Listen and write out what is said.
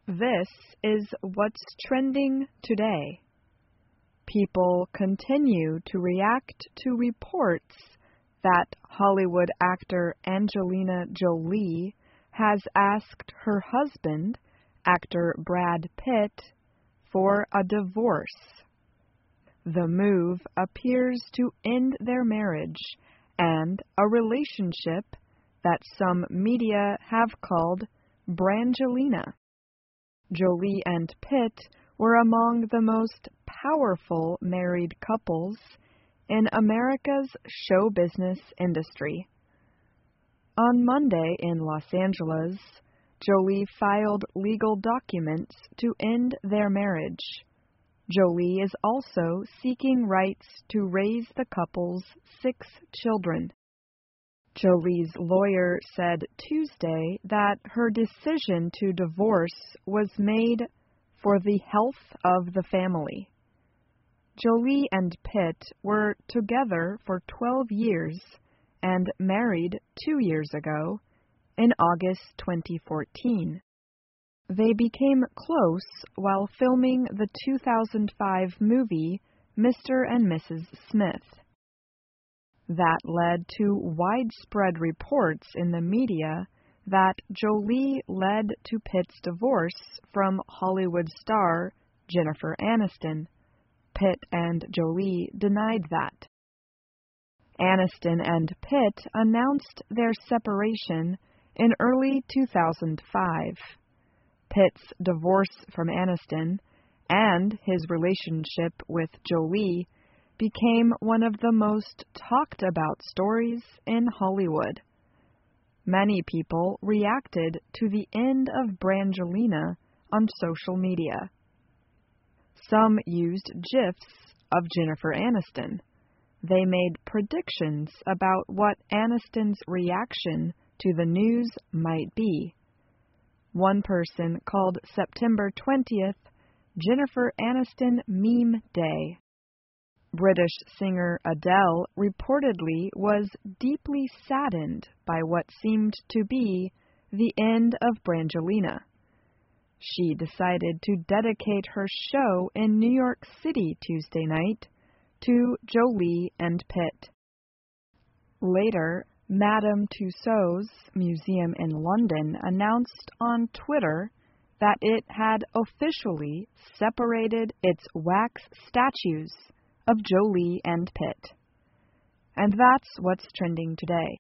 This is what's trending today. People continue to react to reports that Hollywood actor Angelina Jolie has asked her husband, actor Brad Pitt, for a divorce. The move appears to end their marriage and a relationship that some media have called Brangelina. Jolie and Pitt were among the most powerful married couples in America's show business industry. On Monday in Los Angeles, Jolie filed legal documents to end their marriage. Jolie is also seeking rights to raise the couple's 6 children. Jolie's lawyer said Tuesday that her decision to divorce was made for the health of the family. Jolie and Pitt were together for 12 years and married 2 years ago, in August 2014. They became close while filming the 2005 movie Mr. and Mrs. Smith. That led to widespread reports in the media that Jolie led to Pitt's divorce from Hollywood star Jennifer Aniston. Pitt and Jolie denied that. Aniston and Pitt announced their separation in early 2005. Pitt's divorce from Aniston and his relationship with Jolie became one of the most talked about stories in Hollywood. Many people reacted to the end of Brangelina on social media. Some used GIFs of Jennifer Aniston. They made predictions about what Aniston's reaction to the news might be. One person called September 20th Jennifer Aniston Meme Day. British singer Adele reportedly was deeply saddened by what seemed to be the end of Brangelina. She decided to dedicate her show in New York City Tuesday night to Jolie and Pitt. Later, Madame Tussauds Museum in London announced on Twitter that it had officially separated its wax statues of Jolie and Pitt. And that's what's trending today.